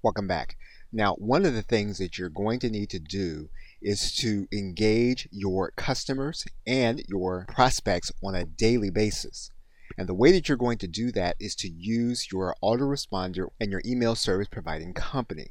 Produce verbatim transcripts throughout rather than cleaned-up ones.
Welcome back. Now, one of the things that you're going to need to do is to engage your customers and your prospects on a daily basis. And the way that you're going to do that is to use your autoresponder and your email service providing company.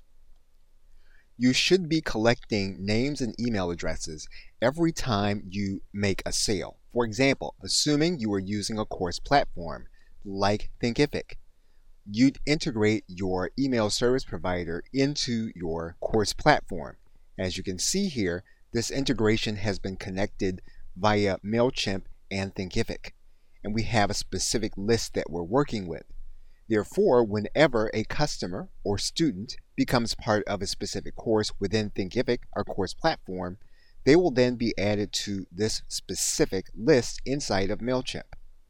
You should be collecting names and email addresses every time you make a sale. For example, assuming you are using a course platform like Thinkific, you'd integrate your email service provider into your course platform. As you can see here, this integration has been connected via MailChimp and Thinkific, and we have a specific list that we're working with. Therefore, whenever a customer or student becomes part of a specific course within Thinkific, our course platform, they will then be added to this specific list inside of MailChimp.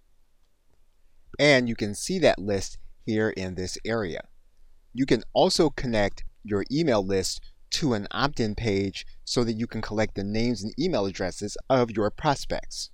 And you can see that list here in this area. You can also connect your email list to an opt-in page so that you can collect the names and email addresses of your prospects.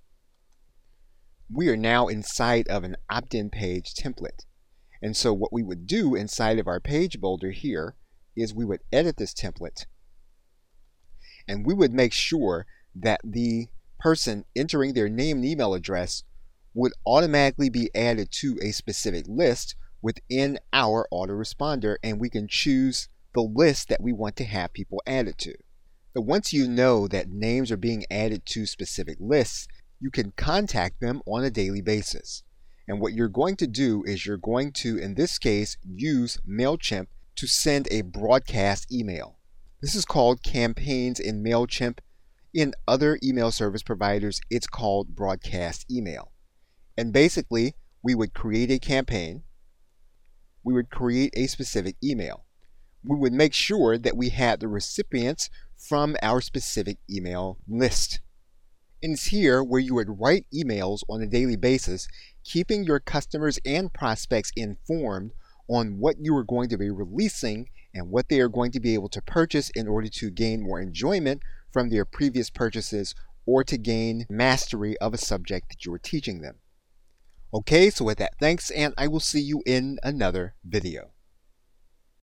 We are now inside of an opt-in page template. And so what we would do inside of our page builder here is we would edit this template, and we would make sure that the person entering their name and email address would automatically be added to a specific list within our autoresponder, and we can choose the list that we want to have people added to. But once you know that names are being added to specific lists, you can contact them on a daily basis. And what you're going to do is you're going to, in this case, use MailChimp to send a broadcast email. This is called campaigns in MailChimp. In other email service providers, it's called broadcast email. And basically, we would create a campaign. We would create a specific email. We would make sure that we had the recipients from our specific email list. And it's here where you would write emails on a daily basis, keeping your customers and prospects informed on what you are going to be releasing and what they are going to be able to purchase in order to gain more enjoyment from their previous purchases or to gain mastery of a subject that you are teaching them. Okay, so with that, thanks, and I will see you in another video.